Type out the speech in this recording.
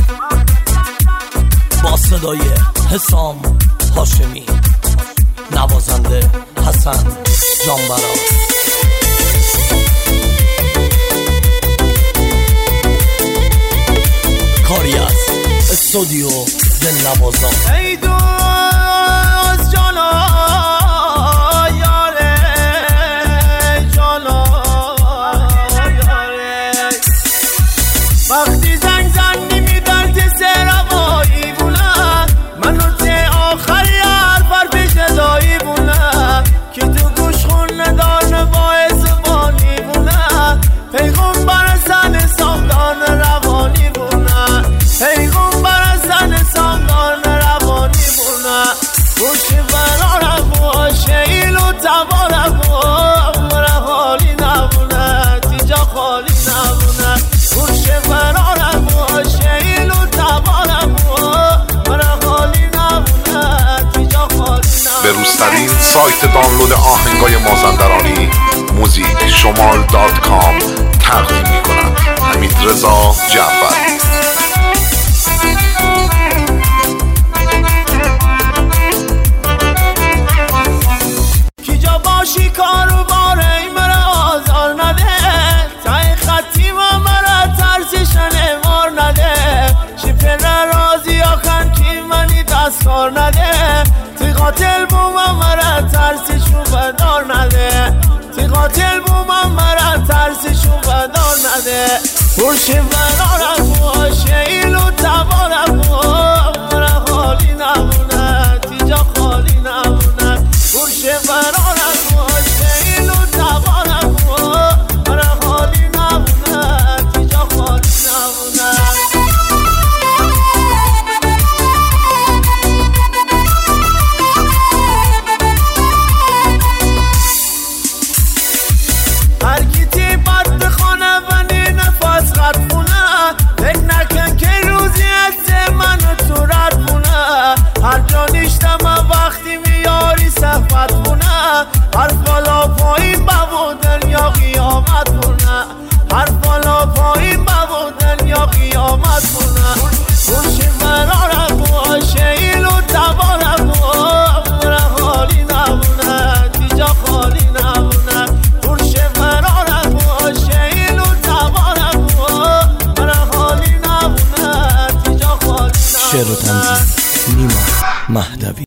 با صدای حسام هاشمی، نوازنده حسن جانبرا. کاری از استودیو دلنوازان. ای دوست جانا یاره، جانا یاره، وقتی زنگ زنی میدن تی سروایی بونه، منو تی آخری حرفر پیش دایی بونه، که تو گوش خون ندارن باعث زبانی بونه، پیغمبر زن سامدان روانی بونه، پیغمبر زن سامدان روانی بونه، گوشی برارم باشه ایلو تبارم مرا خالی نبونه، تیجا خالی نبونه، گوشی برارم باشه ایلو تبارم مرا خالی نبونه، تیجا خالی نبونه. به روزترین سایت دانلود آهنگای مازندرانی موزیکشمال.com تقدیم می‌کند حمیدرضا جعفر. باشی کارو باره مرا آزار نده، تای خطی ما مرا ترسیشن مار نده، شی پر رازی آخن کی منی دستار نده، تی قاتل بو من مرا ترسیشو بدار نده، تی قاتل بو من مرا ترسیشو بدار نده، برشی برارم